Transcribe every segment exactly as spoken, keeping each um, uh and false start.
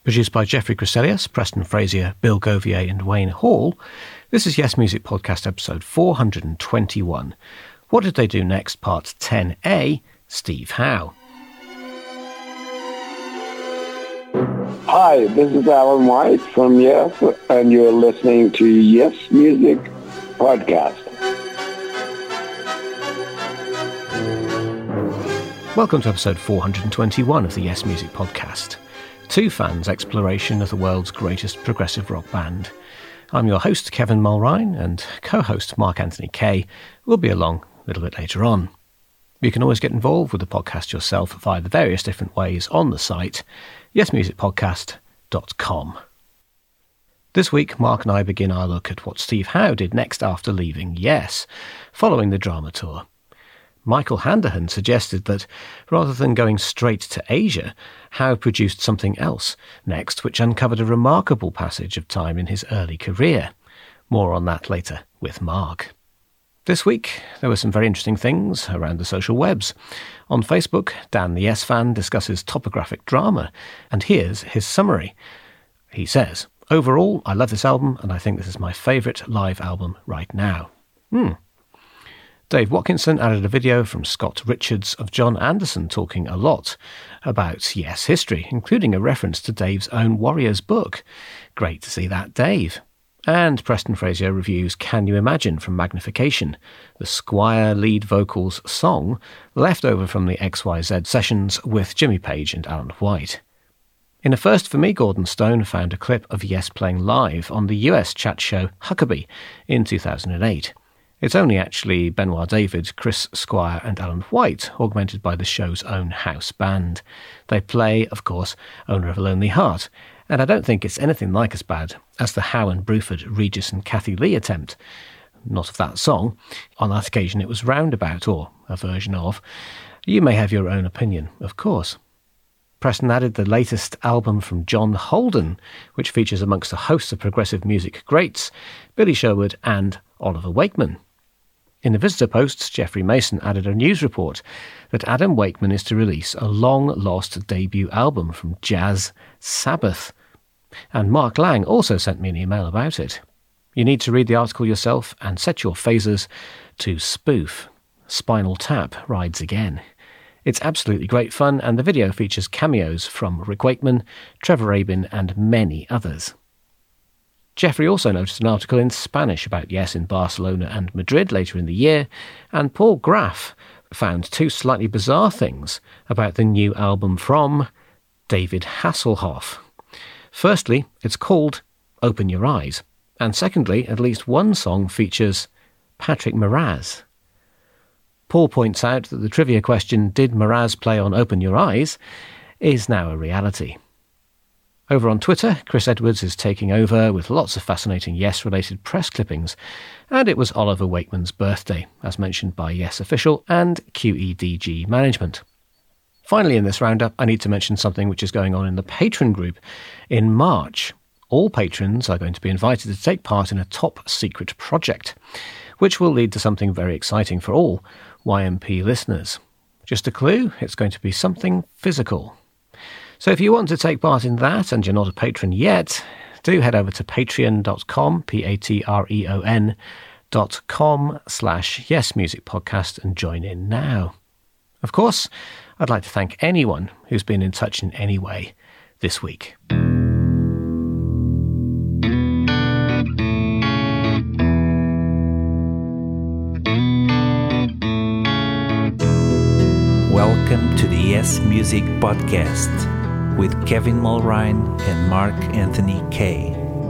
Produced by Jeffrey Chryselius, Preston Frazier, Bill Govier and Wayne Hall, this is Yes Music Podcast episode four hundred twenty-one. What Did They Do Next? Part ten A, Steve Howe. Hi, this is Alan White from Yes, and you're listening to Yes Music Podcast. Welcome to episode four hundred twenty-one of the Yes Music Podcast. Two fans' exploration of the world's greatest progressive rock band. I'm your host, Kevin Mulrine, and co-host Mark Anthony Kay will be along a little bit later on. You can always get involved with the podcast yourself via the various different ways on the site, yes music podcast dot com. This week, Mark and I begin our look at what Steve Howe did next after leaving Yes, following the drama tour. Michael Handahan suggested that, rather than going straight to Asia, Howe produced something else next, which uncovered a remarkable passage of time in his early career. More on that later with Mark. This week, there were some very interesting things around the social webs. On Facebook, Dan the Yes Fan discusses topographic drama, and here's his summary. He says, "Overall, I love this album, and I think this is my favourite live album right now." Hmm. Dave Watkinson added a video from Scott Richards of John Anderson talking a lot about Yes history, including a reference to Dave's own Warriors book. Great to see that, Dave. And Preston Frazier reviews Can You Imagine from Magnification, the Squire lead vocals song left over from the X Y Z sessions with Jimmy Page and Alan White. In a first for me, Gordon Stone found a clip of Yes playing live on the U S chat show Huckabee in two thousand eight. It's only actually Benoit David, Chris Squire and Alan White, augmented by the show's own house band. They play, of course, Owner of a Lonely Heart, and I don't think it's anything like as bad as the Howe and Bruford, Regis and Kathy Lee attempt. Not of that song. On that occasion it was Roundabout, or a version of. You may have your own opinion, of course. Preston added the latest album from John Holden, which features amongst a host of progressive music greats, Billy Sherwood and Oliver Wakeman. In the visitor posts, Jeffrey Mason added a news report that Adam Wakeman is to release a long-lost debut album from Jazz Sabbath. And Mark Lang also sent me an email about it. You need to read the article yourself and set your phasers to spoof. Spinal Tap rides again. It's absolutely great fun, and the video features cameos from Rick Wakeman, Trevor Rabin and many others. Jeffrey also noticed an article in Spanish about Yes in Barcelona and Madrid later in the year, and Paul Graff found two slightly bizarre things about the new album from David Hasselhoff. Firstly, it's called Open Your Eyes, and secondly, at least one song features Patrick Moraz. Paul points out that the trivia question, did Moraz play on Open Your Eyes, is now a reality. Over on Twitter, Chris Edwards is taking over with lots of fascinating Yes-related press clippings, and it was Oliver Wakeman's birthday, as mentioned by Yes Official and Q E D G Management. Finally in this roundup, I need to mention something which is going on in the Patreon group. In March, all patrons are going to be invited to take part in a top-secret project, which will lead to something very exciting for all Y M P listeners. Just a clue, it's going to be something physical. So if you want to take part in that and you're not a patron yet, do head over to patreon dot com, P A T R E O N dot com slash Yes Music Podcast and join in now. Of course, I'd like to thank anyone who's been in touch in any way this week. Welcome to the Yes Music Podcast with Kevin Mulrine and Mark Anthony Kay.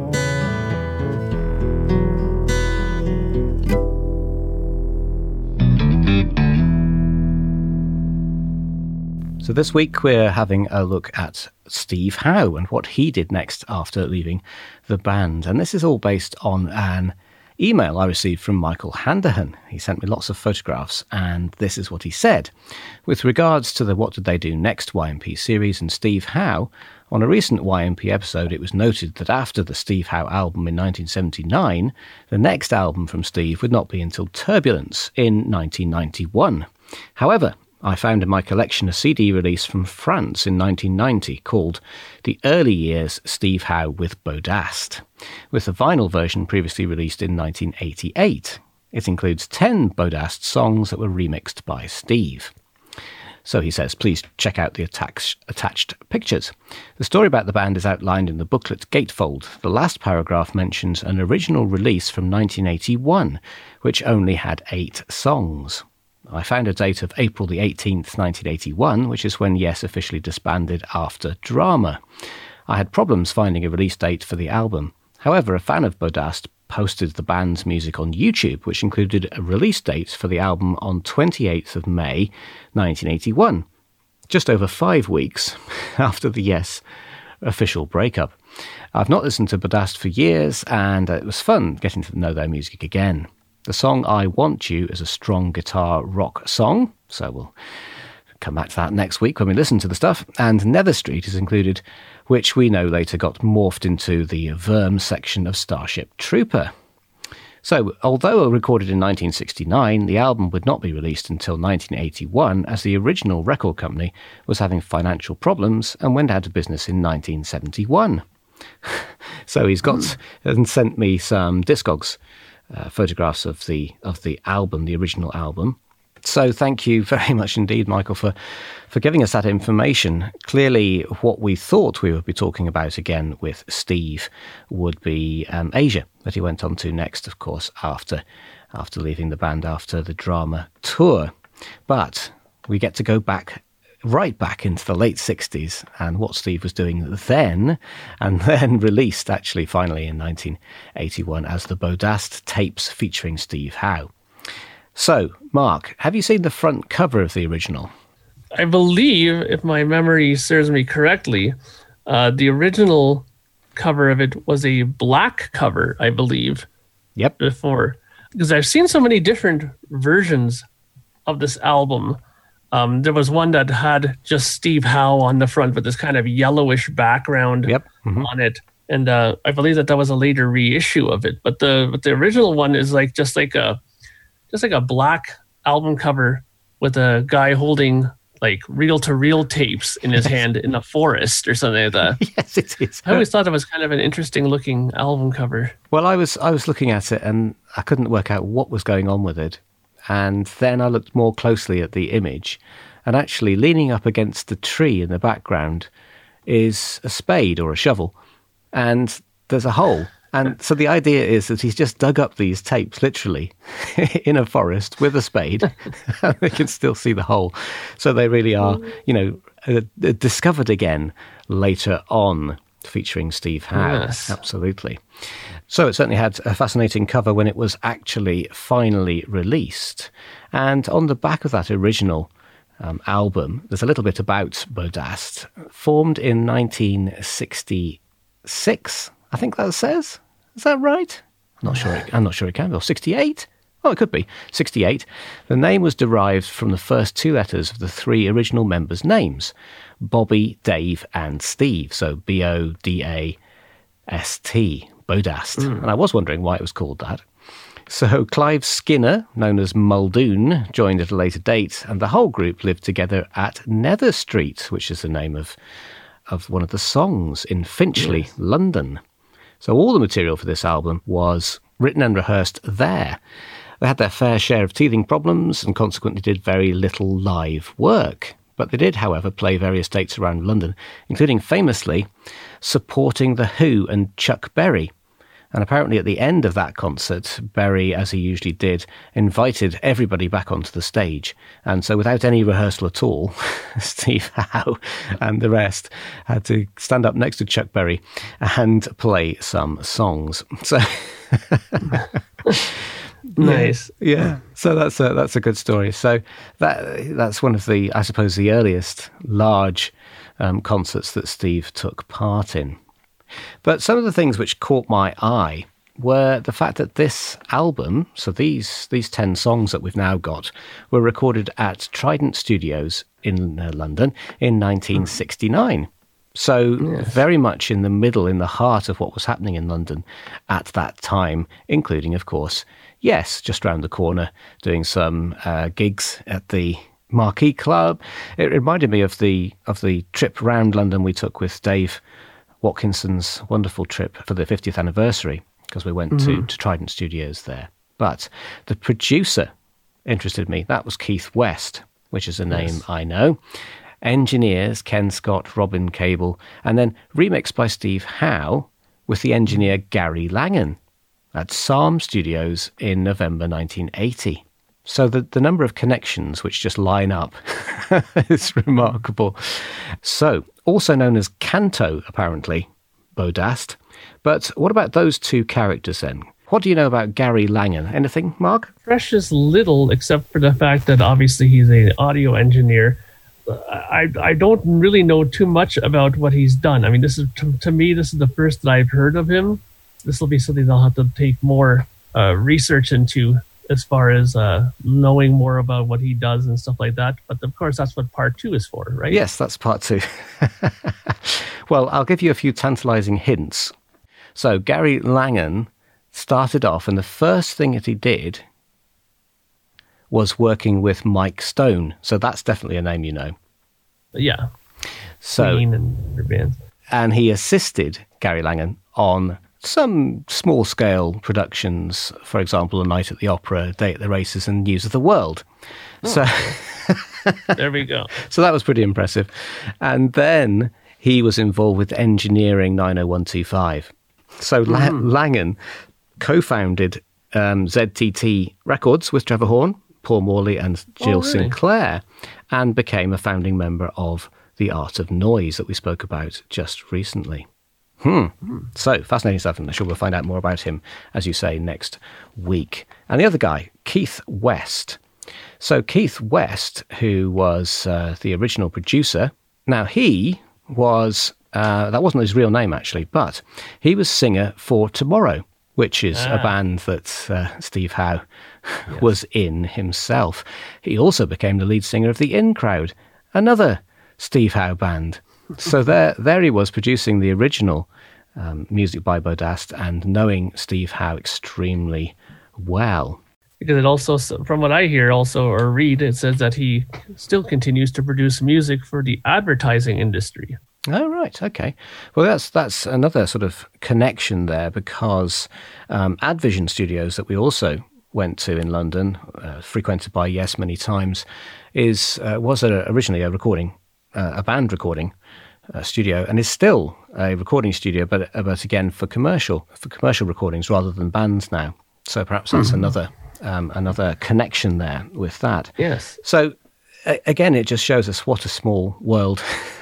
So this week we're having a look at Steve Howe and what he did next after leaving the band. And this is all based on an email I received from Michael Handahan. He sent me lots of photographs, and this is what he said. With regards to the What Did They Do Next Y M P series and Steve Howe, on a recent Y M P episode it was noted that after the Steve Howe album in nineteen seventy-nine, the next album from Steve would not be until Turbulence in nineteen ninety-one. However, I found in my collection a C D release from France in nineteen ninety called The Early Years Steve Howe with Bodast, with the vinyl version previously released in nineteen eighty-eight. It includes ten Bodast songs that were remixed by Steve. So he says, please check out the attach- attached pictures. The story about the band is outlined in the booklet Gatefold. The last paragraph mentions an original release from nineteen eighty-one, which only had eight songs. I found a date of April the eighteenth, nineteen eighty-one, which is when Yes officially disbanded after Drama. I had problems finding a release date for the album. However, a fan of Bodast posted the band's music on YouTube, which included a release date for the album on twenty-eighth of May, nineteen eighty-one, just over five weeks after the Yes official breakup. I've not listened to Bodast for years, and it was fun getting to know their music again. The song I Want You is a strong guitar rock song, so we'll come back to that next week when we listen to the stuff. And Nether Street is included, which we know later got morphed into the Verm section of Starship Trooper. So, although recorded in nineteen sixty-nine, the album would not be released until nineteen eighty-one, as the original record company was having financial problems and went out of business in nineteen seventy-one. So he's got mm. and sent me some Discogs uh, photographs of the of the album, the original album. So thank you very much indeed, Michael, for, for giving us that information. Clearly, what we thought we would be talking about again with Steve would be um, Asia, that he went on to next, of course, after after leaving the band after the Drama tour. But we get to go back, right back into the late sixties and what Steve was doing then, and then released actually finally in nineteen eighty-one as the Bodast Tapes featuring Steve Howe. So, Mark, have you seen the front cover of the original? I believe, if my memory serves me correctly, uh, the original cover of it was a black cover, I believe. Yep. Before. Because I've seen so many different versions of this album. Um, there was one that had just Steve Howe on the front with this kind of yellowish background yep. mm-hmm. on it. And uh, I believe that that was a later reissue of it. But the but the original one is like just like a just like a black album cover with a guy holding like reel-to-reel tapes in his hand in a forest or something like that. Yes, it is. I always thought it was kind of an interesting-looking album cover. Well, I was I was looking at it and I couldn't work out what was going on with it. And then I looked more closely at the image, and actually leaning up against the tree in the background is a spade or a shovel, and there's a hole. And so the idea is that he's just dug up these tapes, literally, in a forest with a spade, and they can still see the hole. So they really are, you know, uh, discovered again later on, featuring Steve Howe. Yes. Absolutely. So it certainly had a fascinating cover when it was actually finally released. And on the back of that original um, album, there's a little bit about Bodast, formed in nineteen sixty-six. I think that says. Is that right? I'm not sure. It, I'm not sure it can be. Or sixty-eight? Oh, it could be. sixty-eight. The name was derived from the first two letters of the three original members' names, Bobby, Dave, and Steve. So B O D A S T, Bodast. Mm. And I was wondering why it was called that. So Clive Skinner, known as Muldoon, joined at a later date, and the whole group lived together at Nether Street, which is the name of, of one of the songs in Finchley, yes. London. So all the material for this album was written and rehearsed there. They had their fair share of teething problems and consequently did very little live work. But they did, however, play various dates around London, including famously supporting The Who and Chuck Berry. And apparently at the end of that concert, Berry, as he usually did, invited everybody back onto the stage. And so without any rehearsal at all, Steve Howe and the rest had to stand up next to Chuck Berry and play some songs. So nice. Yeah. So that's a, that's a good story. So that that's one of the, I suppose, the earliest large um, concerts that Steve took part in. But some of the things which caught my eye were the fact that this album, so these these ten songs that we've now got, were recorded at Trident Studios in uh, London in nineteen sixty-nine. So yes. Very much in the middle, in the heart of what was happening in London at that time, including, of course, Yes, just round the corner, doing some uh, gigs at the Marquee Club. It reminded me of the of the trip around London we took with Dave Watkinson's wonderful trip for the fiftieth anniversary, because we went mm-hmm. to, to Trident Studios there. But the producer interested me. That was Keith West, which is a name yes. I know. Engineers, Ken Scott, Robin Cable, and then remixed by Steve Howe with the engineer Gary Langan at Psalm Studios in November nineteen eighty. So the, the number of connections which just line up is remarkable. So, also known as Canto, apparently, Bodast. But what about those two characters then? What do you know about Gary Langan? Anything, Mark? Precious little, except for the fact that obviously he's an audio engineer. I I don't really know too much about what he's done. I mean, this is to, to me, this is the first that I've heard of him. This will be something I'll have to take more uh, research into, as far as uh, knowing more about what he does and stuff like that. But of course, that's what part two is for, right? Yes, that's part two. Well, I'll give you a few tantalizing hints. So Gary Langan started off, and the first thing that he did was working with Mike Stone. So that's definitely a name you know. Yeah. So, Queen and their bands. And he assisted Gary Langan on some small-scale productions, for example, A Night at the Opera, Day at the Races, and News of the World. Oh, so there we go. So that was pretty impressive. And then he was involved with engineering nine oh one two five. So mm. La- Langan co-founded um, Z T T Records with Trevor Horn, Paul Morley, and Jill oh, really? Sinclair, and became a founding member of The Art of Noise that we spoke about just recently. Hmm. So, fascinating stuff, and I'm sure we'll find out more about him, as you say, next week. And the other guy, Keith West. So, Keith West, who was uh, the original producer, now he was, uh, that wasn't his real name actually, but he was singer for Tomorrow, which is ah. a band that uh, Steve Howe yes. was in himself. He also became the lead singer of the In Crowd, another Steve Howe band. So there there he was, producing the original um, music by Bodast and knowing Steve Howe extremely well. Because it also, from what I hear also or read, it says that he still continues to produce music for the advertising industry. Oh, right. Okay. Well, that's that's another sort of connection there, because um, Advision Studios that we also went to in London, uh, frequented by Yes many times, is uh, was a, originally a recording, uh, a band recording uh, studio, and is still a recording studio, but but again for commercial for commercial recordings rather than bands now. So perhaps that's mm-hmm. another um, another connection there with that. Yes. So a- again, it just shows us what a small world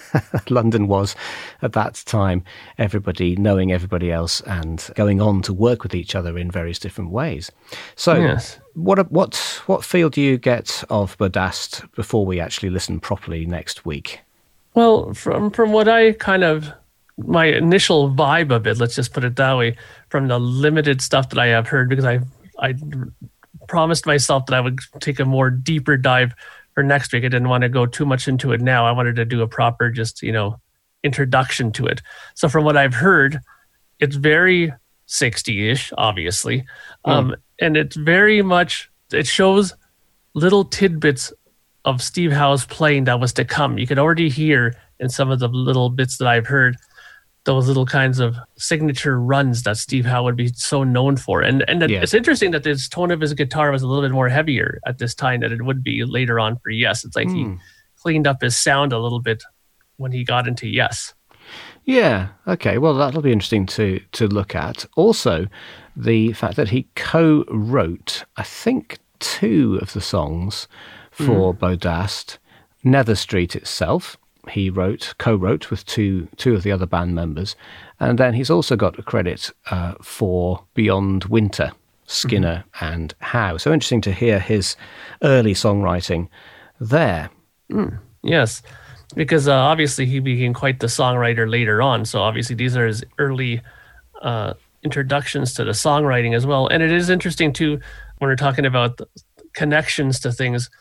London was at that time, everybody knowing everybody else and going on to work with each other in various different ways. So yes. what what what feel do you get of Bodast before we actually listen properly next week? Well, from from what I kind of, my initial vibe of it, let's just put it that way, from the limited stuff that I have heard, because I I promised myself that I would take a more deeper dive for next week. I didn't want to go too much into it now. I wanted to do a proper, just, you know, introduction to it. So from what I've heard, it's very sixty-ish, obviously. Mm. Um, and it's very much, it shows little tidbits of Steve Howe's playing that was to come. You could already hear in some of the little bits that I've heard, those little kinds of signature runs that Steve Howe would be so known for. And and yeah. It's interesting that the tone of his guitar was a little bit more heavier at this time than it would be later on for Yes. It's like mm. he cleaned up his sound a little bit when he got into Yes. Yeah, okay. Well, that'll be interesting to to look at. Also, the fact that he co-wrote, I think, two of the songs for mm. Bodast. Nether Street itself, he wrote, co-wrote with two two of the other band members. And then he's also got a credit uh, for Beyond Winter, Skinner mm-hmm. and Howe. So interesting to hear his early songwriting there. Mm. Yes, because uh, obviously he became quite the songwriter later on. So obviously these are his early uh, introductions to the songwriting as well. And it is interesting too, when we're talking about the connections to things,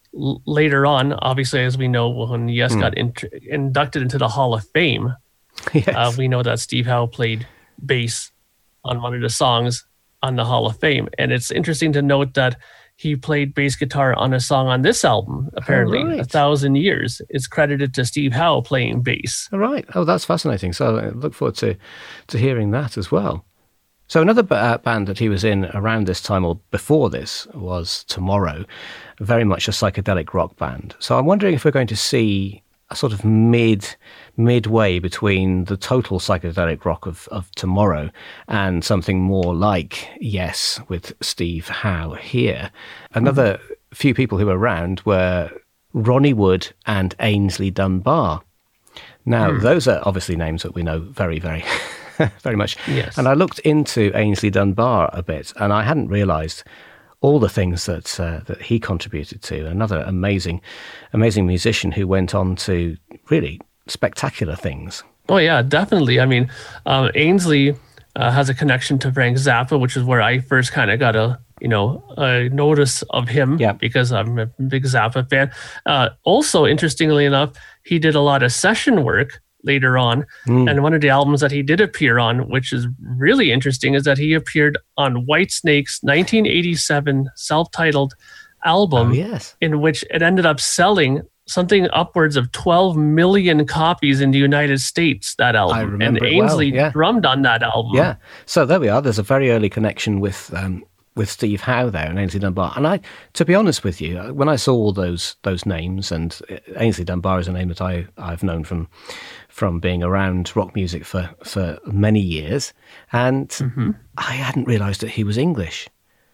later on, obviously, as we know, when Yes mm. got in, inducted into the Hall of Fame, yes. uh, we know that Steve Howe played bass on one of the songs on the Hall of Fame. And it's interesting to note that he played bass guitar on a song on this album, apparently. Oh, right. A Thousand Years is credited to Steve Howe playing bass. All right. Oh, that's fascinating. So I look forward to, to hearing that as well. So another b- uh, band that he was in around this time or before this was Tomorrow, very much a psychedelic rock band. So I'm wondering if we're going to see a sort of mid midway between the total psychedelic rock of, of Tomorrow and something more like Yes with Steve Howe here. Another mm. few people who were around were Ronnie Wood and Aynsley Dunbar. Now, mm. those are obviously names that we know very, very very much. Yes. And I looked into Aynsley Dunbar a bit, and I hadn't realised all the things that uh, that he contributed to. Another amazing, amazing musician who went on to really spectacular things. Oh yeah, definitely. I mean, um, Aynsley uh, has a connection to Frank Zappa, which is where I first kind of got a you know a notice of him. Yeah. Because I'm a big Zappa fan. Uh, also, interestingly enough, he did a lot of session work later on. Mm. And one of the albums that he did appear on, which is really interesting, is that he appeared on Whitesnake's nineteen eighty-seven self-titled album, oh, yes. in which it ended up selling something upwards of twelve million copies in the United States, that album. I remember and it well, Aynsley yeah. drummed on that album. Yeah. So there we are. There's a very early connection with um, with Steve Howe there and Aynsley Dunbar. And I, to be honest with you, when I saw all those those names, and Aynsley Dunbar is a name that I, I've known from from being around rock music for, for many years, and mm-hmm. I hadn't realised that he was English.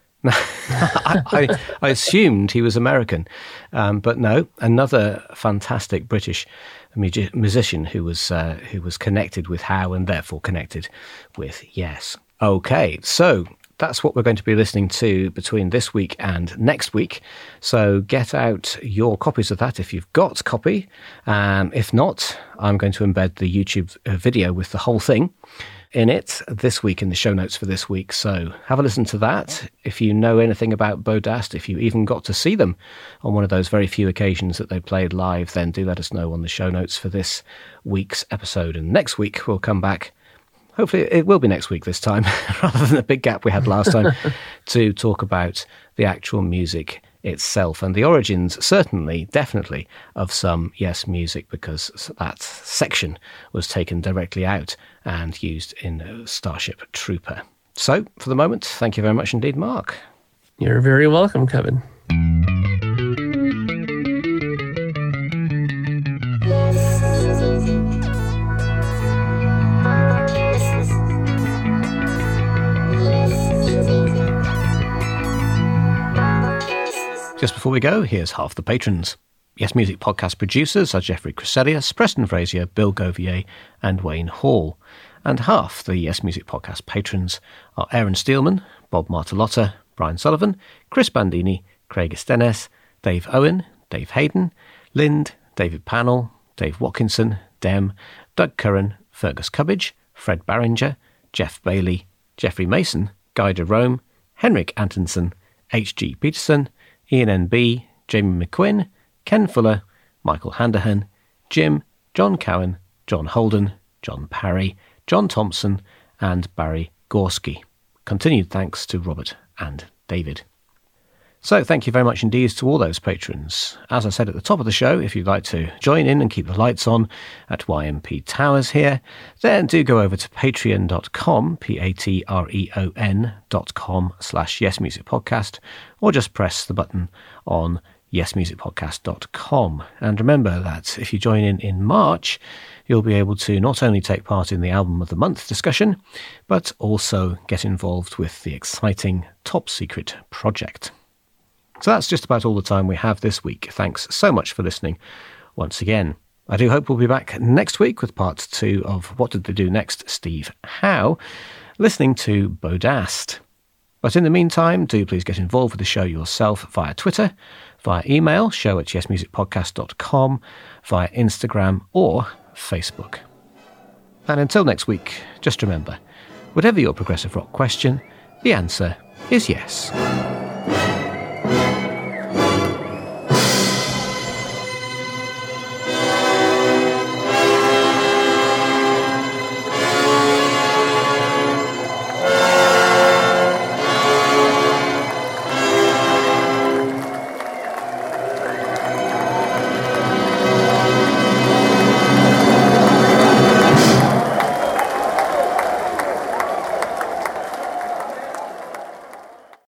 I, I, I assumed he was American, um, but no, another fantastic British music, musician who was uh, who was connected with Howe and therefore connected with Yes. Okay, so that's what we're going to be listening to between this week and next week. So get out your copies of that if you've got a copy. Um, if not, I'm going to embed the YouTube video with the whole thing in it this week in the show notes for this week. So have a listen to that. If you know anything about Bodast, if you even got to see them on one of those very few occasions that they played live, then do let us know on the show notes for this week's episode. And next week we'll come back. Hopefully it will be next week this time, rather than the big gap we had last time, to talk about the actual music itself and the origins, certainly, definitely, of some Yes music, because that section was taken directly out and used in Starship Trooper. So, for the moment, thank you very much indeed, Mark. You're very welcome, Kevin. Just before we go, here's half the patrons. Yes Music podcast producers are Jeffrey Creselius, Preston Frazier, Bill Govier and Wayne Hall. And half the Yes Music podcast patrons are Aaron Steelman, Bob Martalotta, Brian Sullivan, Chris Bandini, Craig Estenes, Dave Owen, Dave Hayden, Lind, David Pannell, Dave Watkinson, Dem, Doug Curran, Fergus Cubbage, Fred Barringer, Jeff Bailey, Jeffrey Mason, Guy de Rome, Henrik Antonsen, H G Peterson, Ian N B, Jamie McQuinn, Ken Fuller, Michael Handahan, Jim, John Cowan, John Holden, John Parry, John Thompson, and Barry Gorski. Continued thanks to Robert and David. So thank you very much indeed to all those patrons. As I said at the top of the show, if you'd like to join in and keep the lights on at Y M P Towers here, then do go over to patreon.com, P-A-T-R-E-O-N dot com slash Yes Music Podcast, or just press the button on yes music podcast dot com. And remember that if you join in in March, you'll be able to not only take part in the Album of the Month discussion, but also get involved with the exciting Top Secret project. So that's just about all the time we have this week. Thanks so much for listening once again. I do hope we'll be back next week with part two of What Did They Do Next, Steve Howe, listening to Bodast. But in the meantime, do please get involved with the show yourself via Twitter, via email, show at yes music podcast dot com, via Instagram or Facebook. And until next week, just remember, whatever your progressive rock question, the answer is yes.